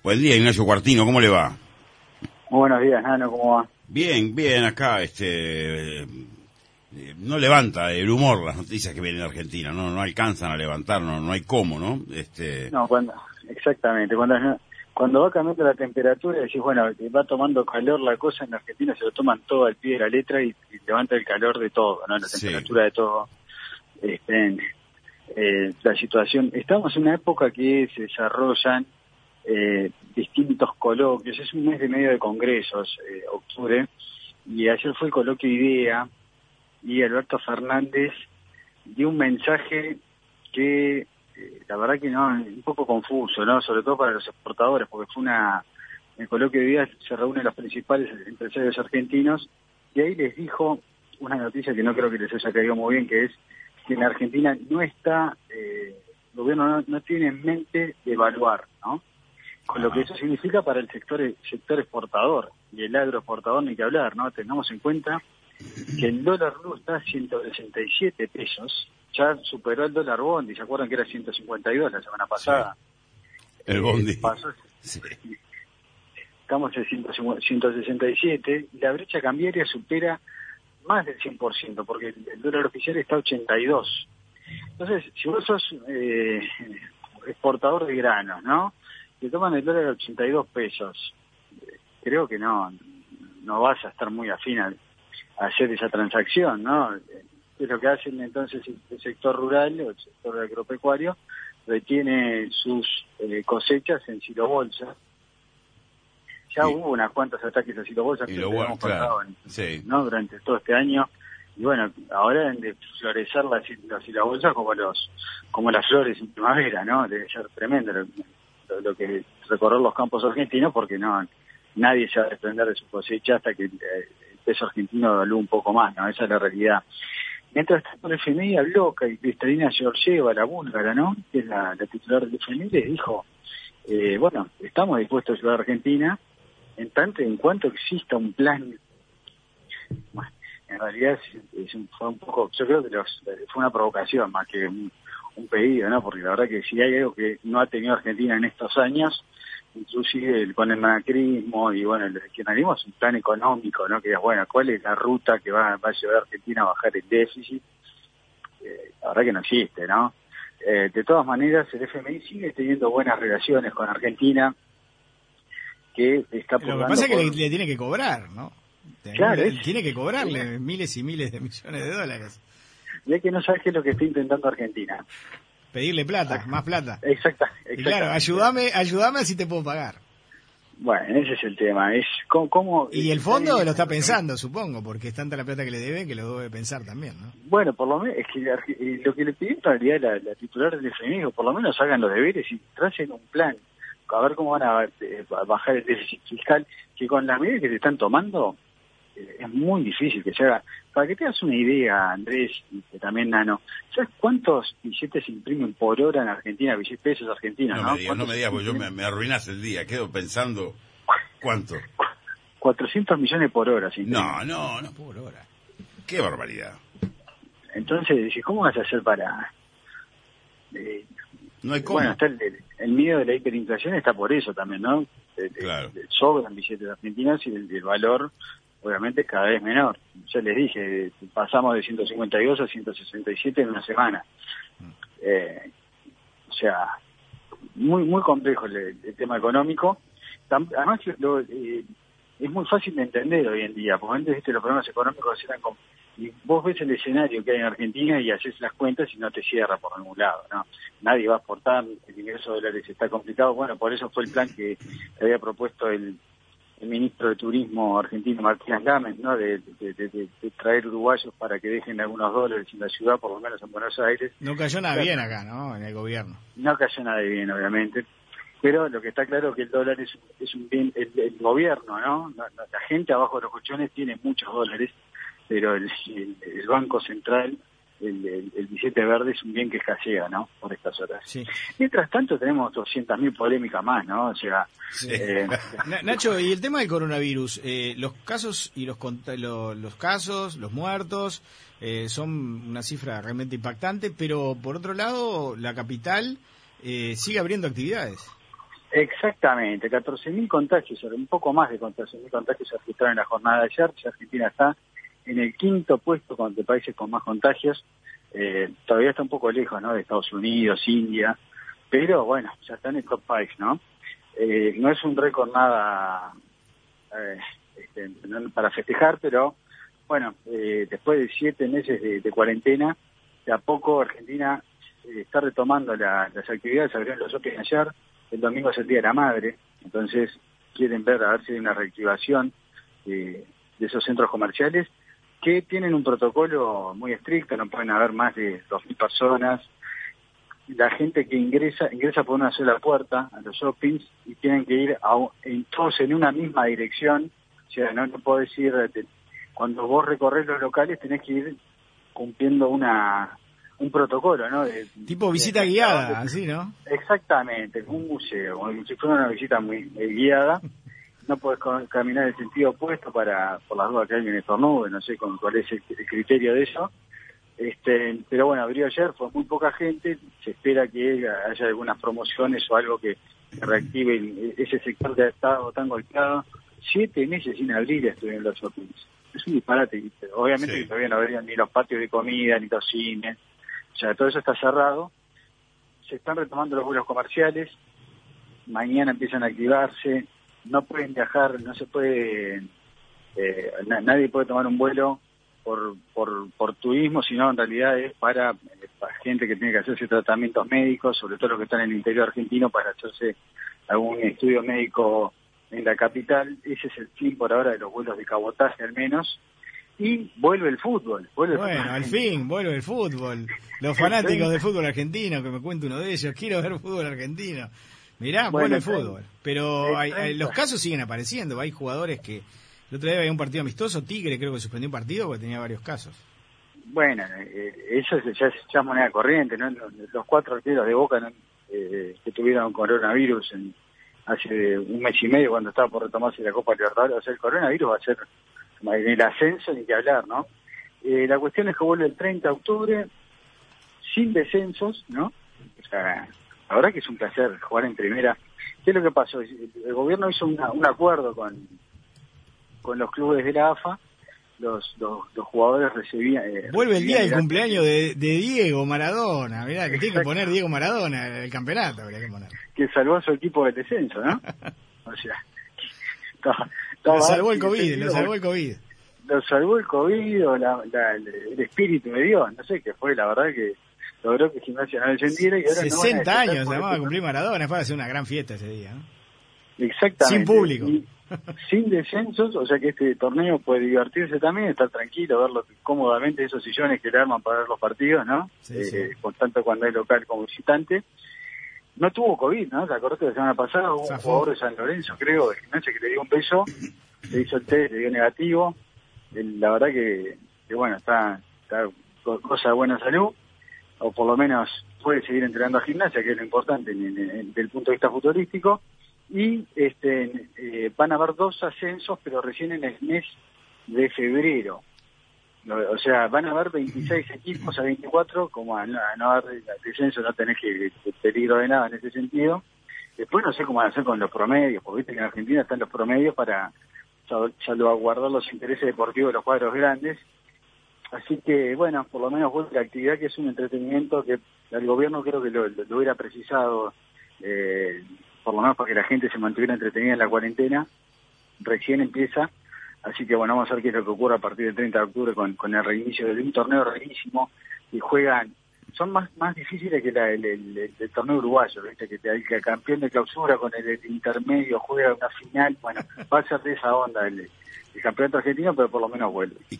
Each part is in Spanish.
Buen día, Ignacio Cuartino, ¿cómo le va? Muy buenos días, Nano, ¿cómo va? Bien, bien, acá, no levanta el humor las noticias que vienen de Argentina, no alcanzan a levantar, no hay cómo, ¿no? No, exactamente, cuando va cambiando la temperatura, decís, bueno, va tomando calor la cosa, en Argentina se lo toman todo al pie de la letra y levanta el calor de todo, ¿no? La temperatura de todo. La situación, estamos en una época que se desarrollan distintos coloquios, es un mes y medio de congresos, octubre, y ayer fue el coloquio IDEA, y Alberto Fernández dio un mensaje que la verdad que no, un poco confuso, ¿no? Sobre todo para los exportadores, porque en el coloquio IDEA se reúnen los principales empresarios argentinos, y ahí les dijo una noticia que no creo que les haya caído muy bien, que es que en Argentina no está, el gobierno no tiene en mente devaluar, ¿no? Con lo que eso significa para el sector exportador y el agroexportador, ni que hablar, ¿no? Tengamos en cuenta que el dólar blue está a 167 pesos, ya superó el dólar bondi, ¿se acuerdan que era 152 la semana pasada? Sí. El bondi. Sí. Estamos en 167 y la brecha cambiaria supera más del 100%, porque el dólar oficial está a 82. Entonces, si vos sos exportador de granos, ¿no? Te toman el dólar a 82 pesos. Creo que no vas a estar muy afín a hacer esa transacción, ¿no? Es lo que hacen entonces el sector rural o el sector agropecuario, retiene sus cosechas en silobolsa. Ya hubo unas cuantas ataques a silobolsa que hemos pasado ¿no? Durante todo este año. Y bueno, ahora deben de florecer las silobolsas como las flores en primavera, ¿no? Debe ser tremendo lo que recorrer los campos argentinos, porque nadie se va a desprender de su cosecha hasta que el peso argentino valúe un poco más, ¿no? Esa es la realidad. Mientras tanto, el FMI habló, y Cristalina Georgieva, la búlgara, ¿no? Que es la titular del FMI, les dijo, bueno, estamos dispuestos a ayudar a Argentina en tanto y en cuanto exista un plan. Bueno, en realidad fue un poco, yo creo que fue una provocación más que un pedido, ¿no? Porque la verdad que si hay algo que no ha tenido Argentina en estos años, inclusive con el macrismo y bueno, el kirchnerismo, es un plan económico, ¿no? Que es, bueno, ¿cuál es la ruta que va a llevar a Argentina a bajar el déficit? La verdad que no existe, ¿no? De todas maneras, el FMI sigue teniendo buenas relaciones con Argentina, que está Lo que pasa es que le tiene que cobrar, ¿no? Claro, tiene que cobrarle miles y miles de millones de dólares. Ya que no sabes qué es lo que está intentando Argentina. Pedirle plata, más plata. Exacto. Claro, ayúdame así te puedo pagar. Bueno, ese es el tema. Es cómo y el fondo lo está pensando, supongo, porque es tanta la plata que le deben que lo debe pensar también, ¿no? Bueno, por lo menos, es que lo que le pidió en realidad la titular del FMI, por lo menos hagan los deberes y tracen un plan, a ver cómo van a bajar el déficit fiscal, que con las medidas que se están tomando es muy difícil que se haga. Para que te hagas una idea, Andrés, y que también Nano, ¿sabes cuántos billetes se imprimen por hora en Argentina, pesos argentinos? No me digas, porque yo me arruinas el día, quedo pensando, ¿cuánto? 400 millones por hora. ¿Sí? No, por hora. Qué barbaridad. Entonces, ¿cómo vas a hacer para...? No hay cómo. Bueno, está el miedo de la hiperinflación está por eso también, ¿no? Claro. Sobran billetes argentinos y el valor, obviamente, es cada vez menor. Ya les dije, pasamos de 152 a 167 en una semana. O sea, muy muy complejo el tema económico. Además, es muy fácil de entender hoy en día, porque antes los problemas económicos eran como... Y vos ves el escenario que hay en Argentina y haces las cuentas y no te cierra por ningún lado, ¿no? Nadie va a exportar, el ingreso de dólares está complicado. Bueno, por eso fue el plan que había propuesto el ministro de Turismo argentino, Martínez Lames, ¿no? De traer uruguayos para que dejen algunos dólares en la ciudad, por lo menos en Buenos Aires. No cayó nada bien acá, ¿no? En el gobierno. No cayó nada bien, obviamente. Pero lo que está claro es que el dólar es un bien, el gobierno, ¿no? La gente abajo de los colchones tiene muchos dólares, pero el Banco Central, el billete verde es un bien que escasea, ¿no? Por estas horas. Sí. Mientras tanto tenemos 200.000 polémicas más, ¿no? O sea... Sí. Nacho, y el tema del coronavirus, los casos y los casos, los muertos, son una cifra realmente impactante, pero por otro lado, la capital sigue abriendo actividades. Exactamente, 14.000 contagios, un poco más de 14.000 contagios se registraron en la jornada de ayer. Argentina está en el 5º puesto de países con más contagios. Todavía está un poco lejos, ¿no?, de Estados Unidos, India, pero bueno, ya está en el top 5, ¿no? No es un récord nada para festejar, pero bueno, después de 7 meses de cuarentena, de a poco Argentina está retomando las actividades. Se abrieron los shopping ayer, el domingo es el Día de la Madre, entonces quieren ver a ver si hay una reactivación de esos centros comerciales que tienen un protocolo muy estricto, no pueden haber más de 2.000 personas. La gente que ingresa por una sola puerta a los shoppings y tienen que ir todos en una misma dirección. O sea, no podés ir, cuando vos recorres los locales tenés que ir cumpliendo un protocolo, ¿no? Tipo visita guiada, así, ¿no? Exactamente, un museo, como si fuera una visita muy guiada. No podés caminar en el sentido opuesto por las dudas que alguien estornude, no sé cuál es el criterio de eso. Pero bueno, abrió ayer, fue muy poca gente, se espera que haya algunas promociones o algo que reactive ese sector que ha estado tan golpeado. 7 meses sin abrir estuvieron los shoppings. Es un disparate, ¿viste? Obviamente Sí. que todavía no abrían ni los patios de comida, ni los cines, o sea, todo eso está cerrado. Se están retomando los vuelos comerciales, mañana empiezan a activarse, no pueden viajar, no se puede, nadie puede tomar un vuelo por turismo, sino en realidad es para gente que tiene que hacerse tratamientos médicos, sobre todo los que están en el interior argentino, para hacerse algún estudio médico en la capital. Ese es el fin por ahora de los vuelos de cabotaje al menos. Y vuelve el fútbol. Bueno, al fin, vuelve el fútbol. Los fanáticos del fútbol argentino, que me cuente uno de ellos, quiero ver fútbol argentino. Mirá, vuelve el fútbol. Pero los casos siguen apareciendo. Hay jugadores que... El otro día había un partido amistoso, Tigre creo que suspendió un partido porque tenía varios casos. Bueno, eso ya es moneda corriente, ¿no? Los 4 arqueros de Boca, ¿no?, que tuvieron coronavirus hace un mes y medio cuando estaba por retomarse la Copa Libertadores. O sea, el coronavirus va a ser en el ascenso, ni que hablar, ¿no? La cuestión es que vuelve el 30 de octubre sin descensos, ¿no? O sea, la verdad que es un placer jugar en primera. ¿Qué es lo que pasó? El gobierno hizo un acuerdo con los clubes de la AFA. Los jugadores recibían... Vuelve el día del cumpleaños de Diego Maradona. Mirá, que tiene que poner Diego Maradona en el campeonato. Habría que poner. Que salvó a su equipo del descenso, ¿no? O sea... Lo salvó el COVID, lo salvó el COVID. Lo salvó el COVID o el espíritu de Dios, no sé qué fue, la verdad que logró que Gimnasia no descendiera. Y ahora 60 años se llamaba a cumplir Maradona, fue a hacer una gran fiesta ese día, ¿no? Exactamente. Sin público. Y sin descensos, o sea que este torneo puede divertirse también, estar tranquilo, verlo cómodamente, esos sillones que le arman para ver los partidos, ¿no? Sí, sí. Por tanto cuando es local como visitante. No tuvo COVID, ¿no? ¿Te acordás que la semana pasada hubo un jugador de San Lorenzo, creo, de Gimnasia, que le dio un beso, le hizo el test, le dio negativo. La verdad que bueno, está cosa de buena salud, o por lo menos puede seguir entrenando a Gimnasia, que es lo importante desde el punto de vista futbolístico. Y van a haber 2 ascensos, pero recién en el mes de febrero. O sea, van a haber 26 equipos a 24, como a no haber descenso, no tenés que peligro de nada en ese sentido. Después no sé cómo van a hacer con los promedios, porque viste que en Argentina están los promedios para salvaguardar los intereses deportivos de los cuadros grandes. Así que, bueno, por lo menos vuelve la actividad, que es un entretenimiento que el gobierno creo que lo hubiera precisado, por lo menos para que la gente se mantuviera entretenida en la cuarentena. Recién empieza. Así que bueno, vamos a ver qué es lo que ocurre a partir del 30 de octubre con el reinicio de un torneo rarísimo, y juegan, son más difíciles que el torneo uruguayo, ¿viste? Que el campeón de clausura con el intermedio juega una final. Bueno, va a ser de esa onda el campeonato argentino, pero por lo menos vuelve. ¿Y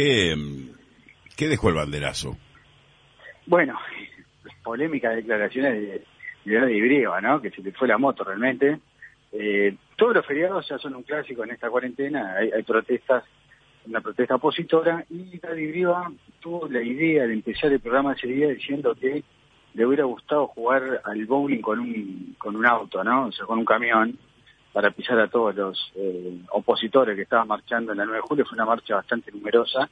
qué dejó el banderazo? Bueno, polémicas declaraciones de Ibrieva, ¿no? Que se le fue la moto realmente. Todos los feriados ya son un clásico en esta cuarentena, hay protestas, una protesta opositora, y Daddy Brieva tuvo la idea de empezar el programa ese día diciendo que le hubiera gustado jugar al bowling con un auto, ¿no? O sea, con un camión, para pisar a todos los opositores que estaban marchando en la 9 de julio. Fue una marcha bastante numerosa.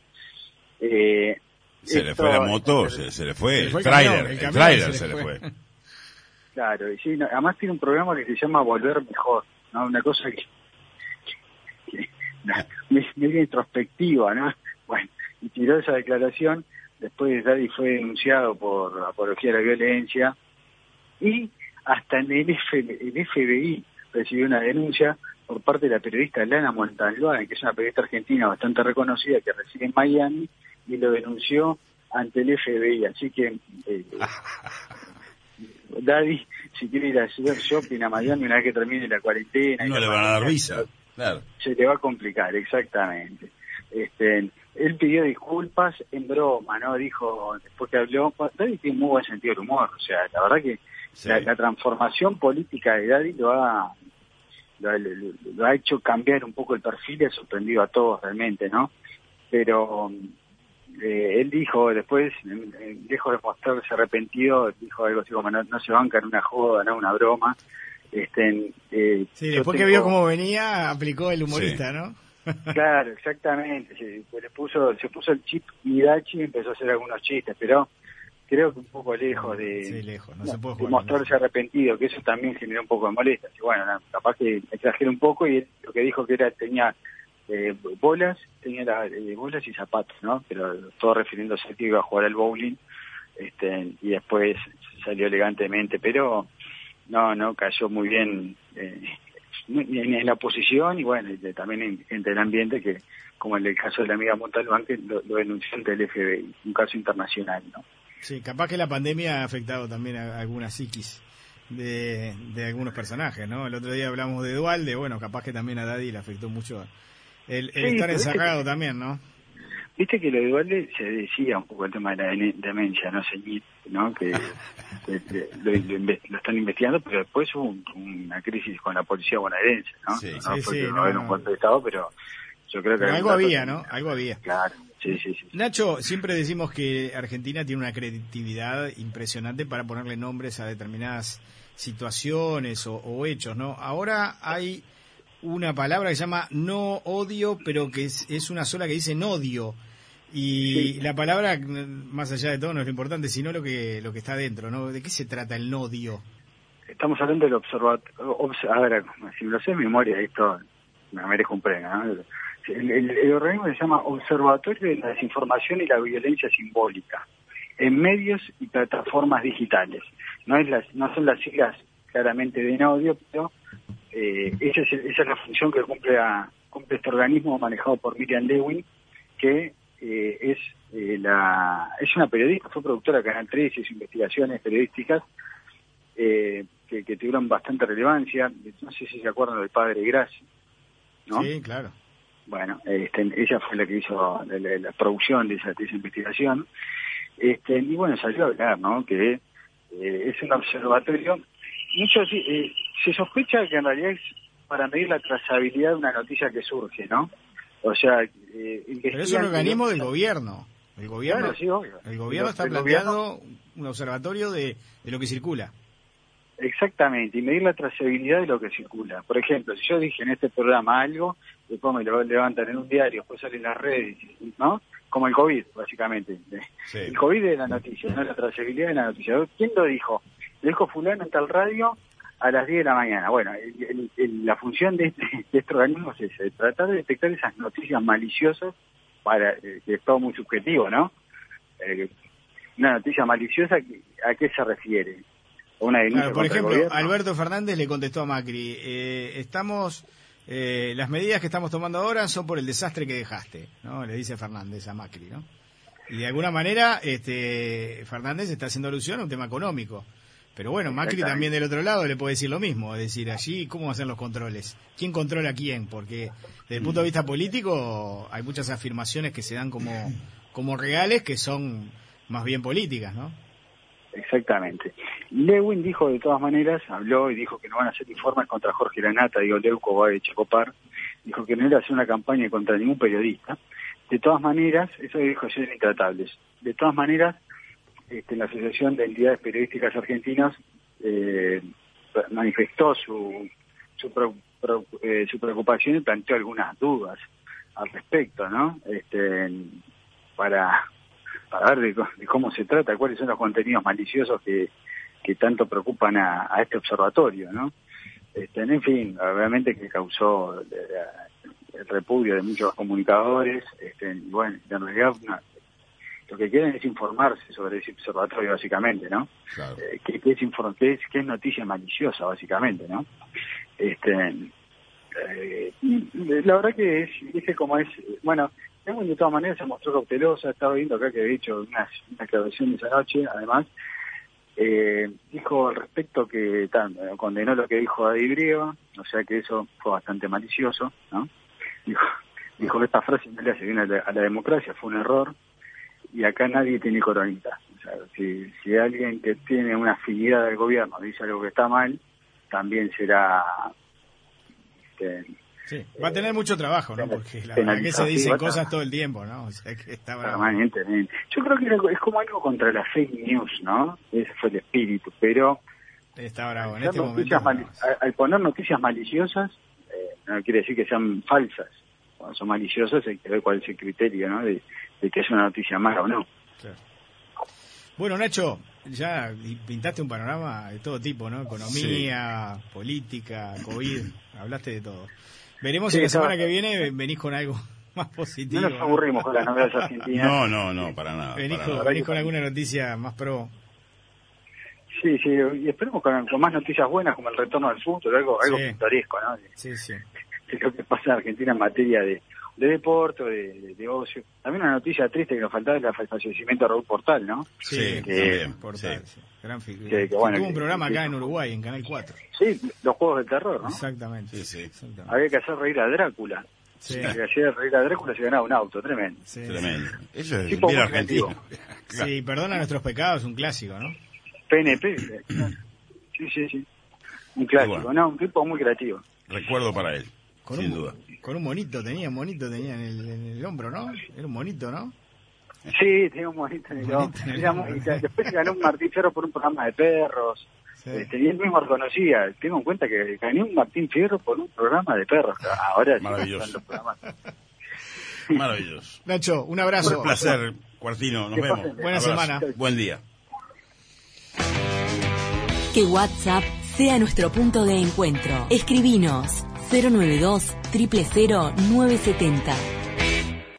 Se le fue la moto, se le fue el tráiler se le fue. Claro, y sí, además tiene un programa que se llama Volver Mejor, ¿no? Una cosa que medio introspectiva, ¿no? Bueno, y tiró esa declaración, después Daddy fue denunciado por apología de la violencia, y hasta en el FBI recibió una denuncia por parte de la periodista Lana Montalbán, que es una periodista argentina bastante reconocida que reside en Miami, y lo denunció ante el FBI, así que Daddy, si quiere ir a hacer shopping a Miami una vez que termine la cuarentena... No le van a dar visa, claro. Se le va a complicar, exactamente. Él pidió disculpas en broma, ¿no? Dijo, después que habló, Daddy tiene muy buen sentido del humor, o sea, la verdad que sí. La transformación política de Daddy lo ha hecho cambiar un poco el perfil y ha sorprendido a todos realmente, ¿no? Pero él dijo después, lejos de mostrarse arrepentido, dijo algo así como no se banca en una joda, no una broma. Sí, después que vio cómo venía, aplicó el humorista, sí. ¿No? Claro, exactamente. Se puso el chip Hidachi y empezó a hacer algunos chistes, pero creo que un poco lejos de, sí, lejos. No se puede de mostrarse arrepentido, que eso también generó un poco de molestia. Y bueno, capaz que exageró un poco, y él, lo que dijo que tenía bolas y zapatos, ¿no? Pero todo refiriéndose a que iba a jugar al bowling, y después salió elegantemente, pero no cayó muy bien en la oposición, y bueno, también en gente del ambiente, que como en el caso de la amiga Montalbán, que lo denunció ante el FBI, un caso internacional, ¿no? Sí, capaz que la pandemia ha afectado también a alguna psiquis de algunos personajes, ¿no? El otro día hablamos de Dualde, bueno, capaz que también a Daddy le afectó mucho el estar encerrado también, ¿no? Viste que lo de Dualde se decía un poco el tema de la demencia, no senil, ¿no? Que lo están investigando, pero después hubo una crisis con la policía bonaerense, ¿no? Sí, no sí, fue sí, que no era un golpe de Estado, pero yo creo que... Pero algo había, ¿no? Algo había. Claro, sí. Nacho, siempre decimos que Argentina tiene una creatividad impresionante para ponerle nombres a determinadas situaciones o hechos, ¿no? Ahora hay una palabra que se llama no odio, pero que es una sola que dice nodio. Y sí. La palabra, más allá de todo, no es lo importante, sino lo que está dentro, ¿no? ¿De qué se trata el nodio? Estamos hablando del observatorio. A ver, si me lo sé de memoria, esto me merezco un premio, ¿no? El organismo se llama Observatorio de la Desinformación y la Violencia Simbólica en medios y plataformas digitales. No son las siglas claramente de nodio, pero esa es la función que cumple este organismo manejado por Miriam Lewin, que es una periodista, fue productora de Canal 13, hizo investigaciones periodísticas que tuvieron bastante relevancia. No sé si se acuerdan del padre Graci, ¿no? Sí, claro. Bueno, ella fue la que hizo la producción de esa investigación, y bueno, salió a hablar, ¿no? Que es un observatorio. Muchos se sospecha que en realidad es para medir la trazabilidad de una noticia que surge, ¿no? O sea, pero es un organismo del gobierno. El gobierno, claro, sí, obvio. El gobierno está planteando un observatorio de lo que circula. Exactamente, y medir la trazabilidad de lo que circula. Por ejemplo, si yo dije en este programa algo, después me lo levantan en un diario, después sale en las redes, ¿no? Como el COVID, básicamente. Sí. El COVID es la noticia, no la trazabilidad de la noticia. ¿Quién lo dijo? Lo dijo fulano en tal radio a las 10 de la mañana. Bueno, la función de este organismo es esa, tratar de detectar esas noticias maliciosas, que es todo muy subjetivo, ¿no? Una noticia maliciosa, ¿a qué se refiere? Claro, por ejemplo, Alberto Fernández le contestó a Macri, las medidas que estamos tomando ahora son por el desastre que dejaste, ¿no? Le dice Fernández a Macri, ¿no? Y de alguna manera Fernández está haciendo alusión a un tema económico. Pero bueno, Macri también del otro lado le puede decir lo mismo, es decir, allí cómo hacen los controles, quién controla a quién, porque desde el punto de vista político hay muchas afirmaciones que se dan como reales que son más bien políticas, ¿no? Exactamente. Lewin dijo de todas maneras, habló y dijo que no van a hacer informes contra Jorge Lanata, Leuco de Chacopar, dijo que no iba a hacer una campaña contra ningún periodista. De todas maneras, eso dijo ayer en Intratables, de todas maneras, la Asociación de Entidades Periodísticas Argentinas manifestó su preocupación y planteó algunas dudas al respecto, ¿no? Para ver de cómo se trata, cuáles son los contenidos maliciosos que que tanto preocupan a este observatorio, ¿no? En fin, obviamente que causó el repudio de muchos comunicadores, y bueno, en realidad lo que quieren es informarse sobre ese observatorio, básicamente, ¿no? Claro. ¿Qué es noticia maliciosa, básicamente, ¿no? La verdad que dije como es, bueno, de todas maneras se mostró cautelosa. Estaba viendo acá que he dicho una declaración esa noche, además, dijo al respecto que condenó lo que dijo David Brieva, o sea que eso fue bastante malicioso, ¿no? Dijo que esta frase no le hace bien a la democracia, fue un error, y acá nadie tiene coronita. O sea, si alguien que tiene una afinidad del gobierno dice algo que está mal, también será... sí, va a tener mucho trabajo, ¿no? Porque la verdad que se dicen cosas todo el tiempo, ¿no? O sea que está bravo. Permanentemente. Yo creo que es como algo contra la fake news, ¿no? Ese fue el espíritu, pero... Está bravo, en este momento. Al poner noticias maliciosas, no quiere decir que sean falsas. Cuando son maliciosas hay que ver cuál es el criterio, ¿no? De que es una noticia mala o no. Claro. Bueno, Nacho, ya pintaste un panorama de todo tipo, ¿no? Economía, política, COVID, hablaste de todo. Veremos si la semana que viene venís con algo más positivo. No nos aburrimos con las novedades argentinas. No, para nada. Venís con alguna noticia más pro. Sí, y esperemos con más noticias buenas, como el retorno al fútbol, algo pintoresco, ¿no? Sí. De lo que pasa en Argentina en materia de deporte, de ocio. También una noticia triste que nos faltaba es el fallecimiento de Raúl Portal, ¿no? Sí, también. Portal, sí. Gran figura. Que bueno, tuvo un programa acá en Uruguay, en Canal 4. Sí, los juegos de terror, ¿no? Exactamente. Exactamente. Había que hacer reír a Drácula. Sí. Si hacía reír a Drácula se ganaba un auto, tremendo. Sí. Tremendo. Eso es Tipo bien muy argentino. Claro. Sí, perdona nuestros pecados, un clásico, ¿no? PNP. Sí. Un clásico, Bueno. ¿no? Un tipo muy creativo. Recuerdo para él, sin duda. Con un monito tenía en el hombro, ¿no? Era un monito, ¿no? Sí, tenía un monito en el hombro. Después se ganó un Martín Fierro por un programa de perros. Sí. Y él mismo reconocía. Tengo en cuenta que gané un Martín Fierro por un programa de perros. Ahora sí Maravilloso. están los programas. Maravilloso. Nacho, un abrazo. Un placer, Cuartino. Nos vemos. Buena Abrazo. semana. Buen día. Que WhatsApp sea nuestro punto de encuentro. Escribinos 092 000 970.